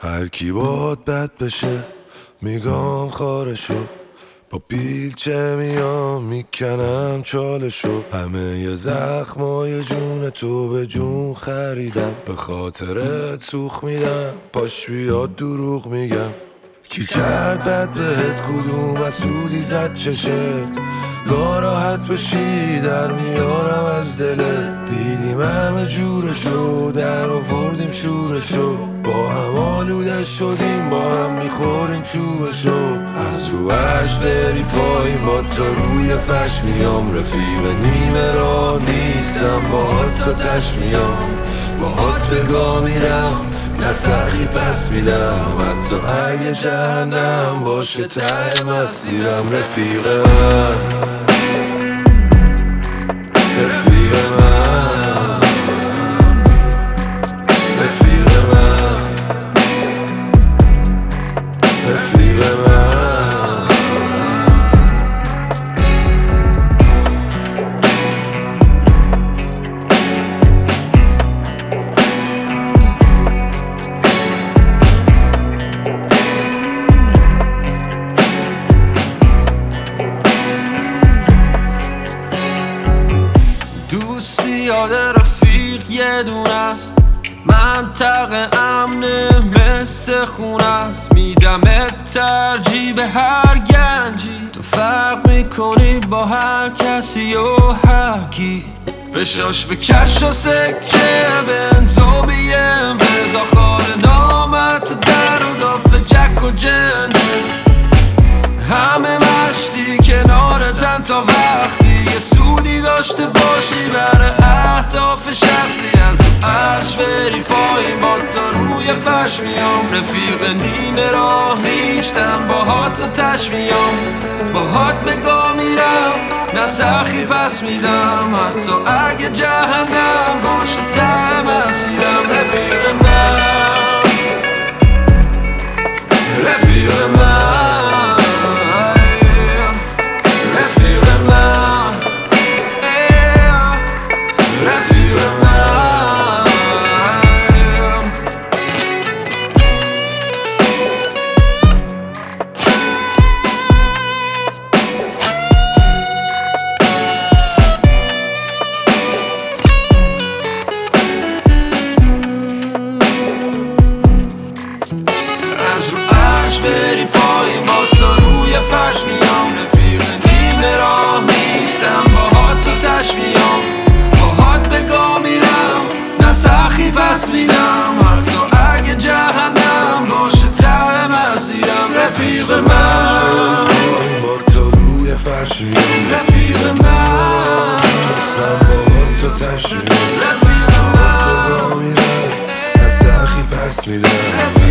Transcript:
هر کی باهات بد بشه میگم خارشو، با بیلچه میام میکنم چالشو. همه ی زخمای جون تو به جون خریدم، به خاطرت سوخ میدم پاش بیاد دروغ میگم. کی کرد بد بهت کدوم مسئولی زد چشت، ناراحت بشی در میارم از دلت. دیدیم همه جورشو در آوردیم شورشو، با هم آلوده شدیم با هم میخوریم چوبشو. از رو عرش بری پایین با تا روی فرش میام، رفیق نیمه راه نیستم باهات تا تش میام. باهات بگاه میرم نه سخی پس میدم، حتی اگه جهنم باشه ته مسیرم. رفیق من رفیق من رفیق من رفیق من. دوستی یاد رفیق یه دونه است، منطقه امنه مثل خونه است. میدم ترجیح به هر گنجی، تو فرق میکنی با هر کسی و هر کی. بشاش به کش و سکه بنز و بیم وزا خال نامت در و داف جک و جنده. همه مشتی کنارتن تا وقتی یه سودی داشته باشی برای اهداف شخصی. از رو عرش بری پایین با تا روی فرش میام، رفیق نیمه راه نیستم باهات تا تش میام. باهات بگاه میرم نه سخی پس میدم، حتی اگه جهنم باشه ته مسیرم. رفیق من رفیق من رفیق من رفیق من. از رو عرش بری پایین با تا روی فرش میام، رفیق نیمه راه نیستم باهات تا تش میام. باهات بگاه میرم نه سخی پس میدم، حتی اگه جهنم باشه ته مسیرم. رفیق من با تا روی فرش میام، رفیق من نیستم باهات تا تش میام. رفیق باهات بگاه میرم نه سخی پس میدم.